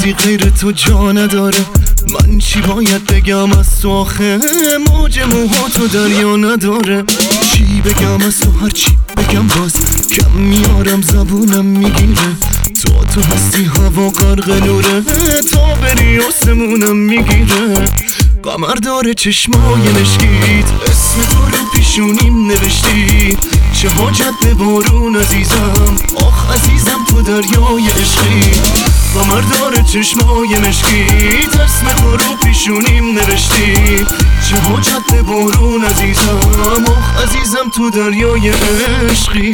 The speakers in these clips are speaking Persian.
هیچی غیر تو جا نداره. من چی باید بگم از تو آخه؟ موج موها تو دریا نداره. چی بگم از تو؟ هر چی بگم باز کم میارم، زبونم میگیره. تو هستی هوا غرق نوره، تا بری آسمونم میگیره. قمر داره چشمای مشکیت، اسم تو رو پیشونیم نوشتی. چه حاجت به بارون عزیزم، آخ عزیزم تو دریای عشقی. قمر داره چشمای مشکیت، اسم تو رو پیشونیم نوشتی. چه حاجت به بارون عزیزم، آخ عزیزم تو دریای عشقی.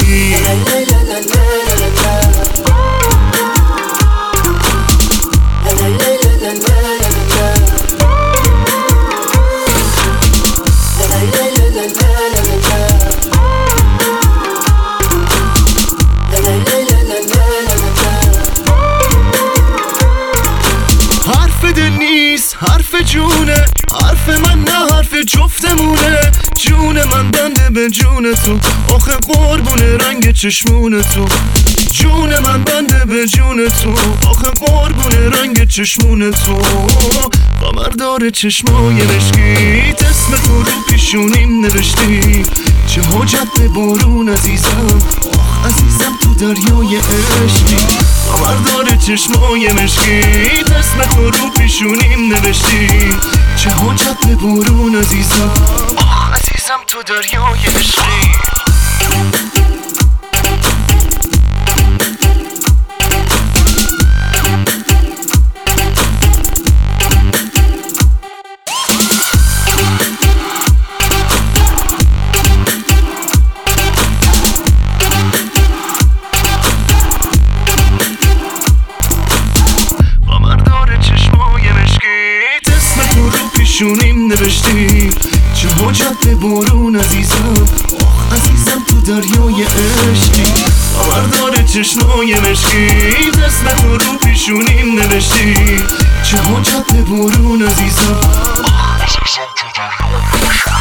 حرف دل نیست، حرف جونه، حرف من نه، حرف جفتمونه. جون من بنده به جون تو، آخه قربون رنگ چشمون تو. جون من بنده به جون تو، آخه قربون رنگ چشمون تو. قمر داره چشمای مشکیت، اسم تو رو پیشونیم نوشتی. چه حاجت به بارون عزیزم، آخ عزیزم تو دریای عشقی. قمر داره چشمای مشکیت، اسم تو رو پیشونیم نوشتی. چه حاجت به بارون عزیزم، آخ عزیزم تو دریای عشقی. پیشونیم نوشتی. چه حاجت به بارون عزیزم، آخ عزیزم تو دریای عشقی. قمر داره چشمای مشکیت، اسم تو رو پیشونیم نوشتی. چه حاجت به بارون عزیزم، آخ عزیزم تو دریای عشقی.